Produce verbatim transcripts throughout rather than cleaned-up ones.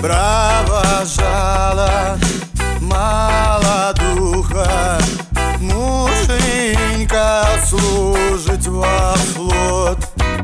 провожала молодуха, муженька служить во флот.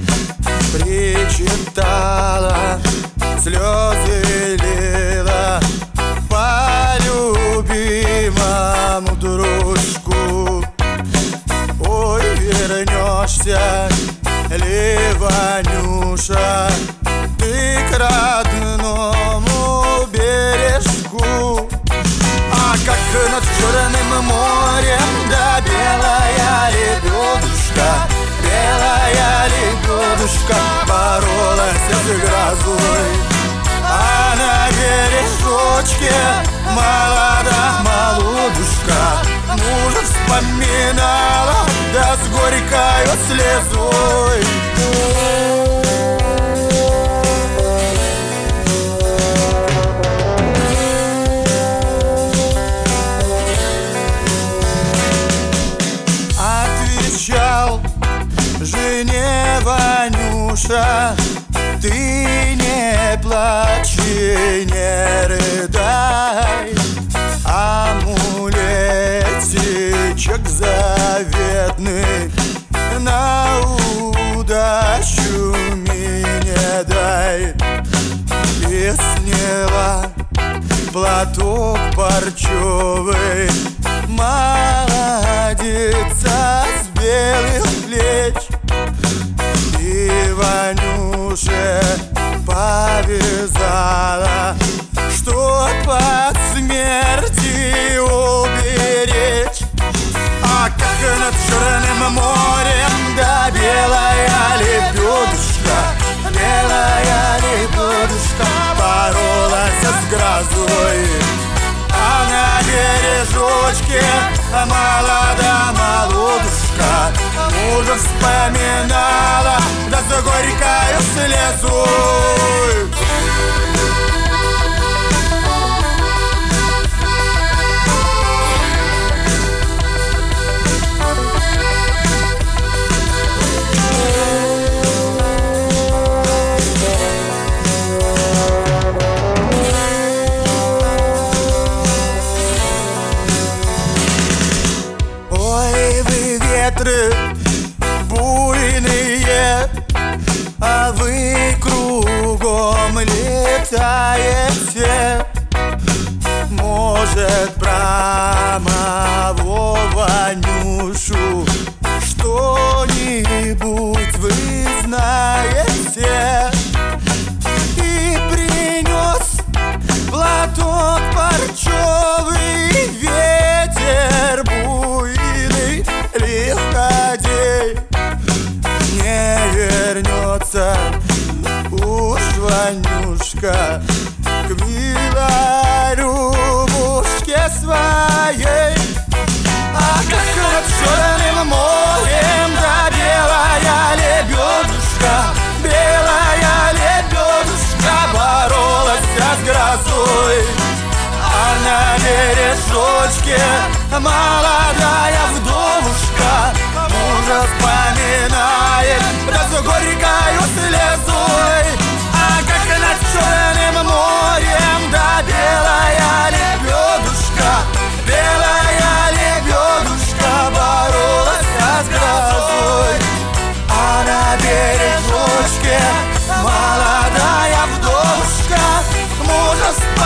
Причитала, слезы лила по любимому дружку. Ой, вернешься ли, Ванюша, ты к родному бережку? А как над Черным морем, да белая лебедушка, белая лебедушка боролась с грозой. А на бережочке молода молодушка мужа вспоминала, да с горькою слезой. Отвечал жене Ванюша: ты не плачь и не рыдай, амулетичек заветный на удачу мне дай. И сняла платок парчевый, молодица с белых плеч, и Ванюше повязала, чтоб от смерти уберечь. А как над Черным морем, да белая лебедушка, белая лебедушка боролась с грозой. А на бережочке молода молодушка мужа вспоминала, да с горькою слезой. Ветры буйные, а вы кругом летаете. Может, про моего Ванюшу что-нибудь вы знаете? И принес платок парчевый, ветер буйный, лиходей. Не вернется уж Ванюшка к милой любушке своей. А как над Черным морем, да белая лебедушка, белая лебедушка боролась с грозой. А на бережочке молодая вдовушка мужа вспоминает, да с горькою слезой. А как над Черным морем, да белая лебедушка, белая лебедушка боролась с грозой. А на бережочке молодая вдовушка мужа вспоминает,